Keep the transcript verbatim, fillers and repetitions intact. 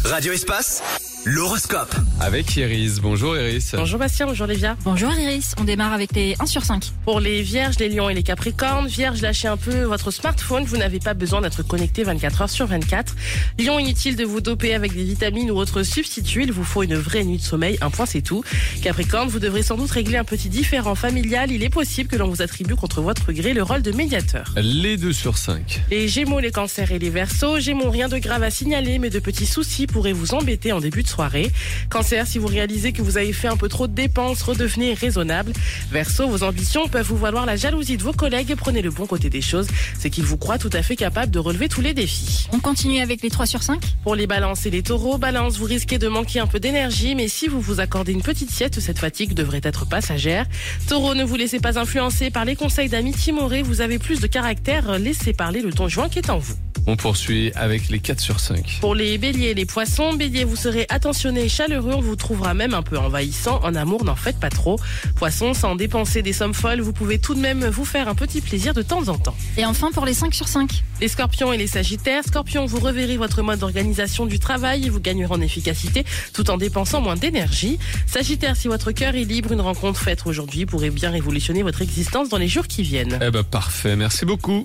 Radio Espace, l'horoscope. Avec Iris. Bonjour Iris. Bonjour Bastien, bonjour Lévia. Bonjour Iris, on démarre avec les un sur cinq. Pour les vierges, les lions et les capricornes, vierges, lâchez un peu votre smartphone, vous n'avez pas besoin d'être connecté vingt-quatre heures sur vingt-quatre. Lion, inutile de vous doper avec des vitamines ou autres substituts, il vous faut une vraie nuit de sommeil, un point c'est tout. Capricorne, vous devrez sans doute régler un petit différend familial, il est possible que l'on vous attribue contre votre gré le rôle de médiateur. Les deux sur cinq. Les gémeaux, les cancers et les verseaux, gémeaux, rien de grave à signaler, mais de petits soucis pourraient vous embêter en début de soirée. Cancer, si vous réalisez que vous avez fait un peu trop de dépenses, redevenez raisonnable. Verseau, vos ambitions peuvent vous valoir la jalousie de vos collègues, prenez le bon côté des choses, c'est qu'ils vous croient tout à fait capable de relever tous les défis. On continue avec les trois sur cinq. Pour les balances et les taureaux, balance, vous risquez de manquer un peu d'énergie, mais si vous vous accordez une petite sieste, cette fatigue devrait être passagère. Taureau, ne vous laissez pas influencer par les conseils d'amis timorés, vous avez plus de caractère, laissez parler le ton juin qui est en vous. On poursuit avec les quatre sur cinq. Pour les béliers et les poissons, bélier, vous serez attentionné et chaleureux, on vous trouvera même un peu envahissant. En amour, n'en faites pas trop. Poisson, sans dépenser des sommes folles, vous pouvez tout de même vous faire un petit plaisir de temps en temps. Et enfin pour les cinq sur cinq. Les scorpions et les sagittaires, scorpions, vous reverrez votre mode d'organisation du travail et vous gagnerez en efficacité tout en dépensant moins d'énergie. Sagittaire, si votre cœur est libre, une rencontre faite aujourd'hui pourrait bien révolutionner votre existence dans les jours qui viennent. Eh ben parfait, merci beaucoup.